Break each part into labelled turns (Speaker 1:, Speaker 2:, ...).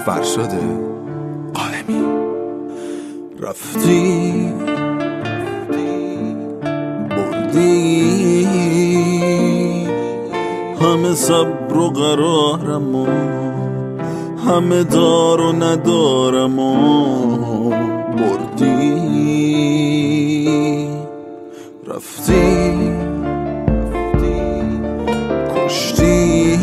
Speaker 1: فرشاد قائمی. رفتی بردی همه صبر و قرارم و همه دار و ندارم و بردی. رفتی کشتی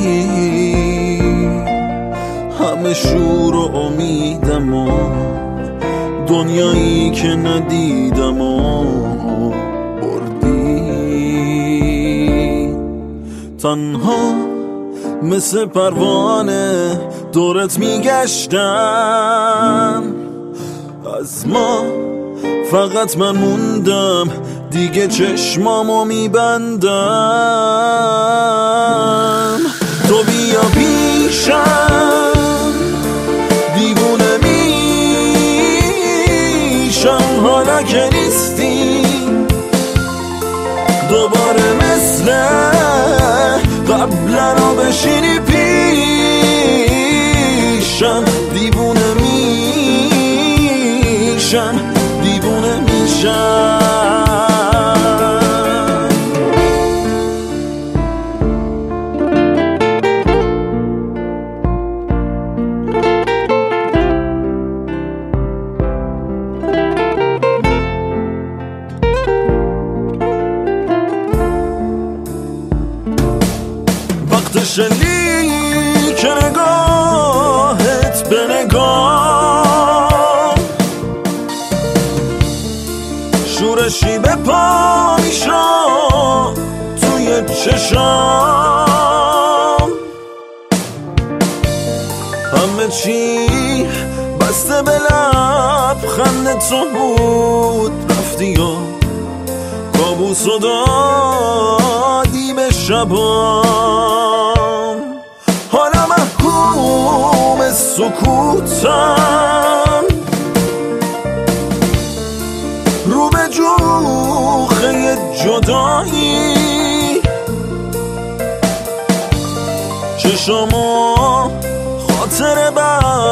Speaker 1: همه شور و امیدم و دنیایی که ندیدم و بردی. تنها مثل پروانه دورت میگشتم، از ما فقط من موندم دیگه چشمامو میبندم. تو بیا پیشم دیوونه میشم حالا که نیستی، دوباره مثل قبلا رو بشینی پیشم. دیوونه میشم دیوونه میشم. وقت شلیک نگاهت به نگاه شورشی به پا میشم توی چشام، همه چی بسته به لبخند تو بود. رفتی و کابوس و دادی به شبام، حالا محکوم سکوتم رو به جوخه جدایی. چشمو خاطر بد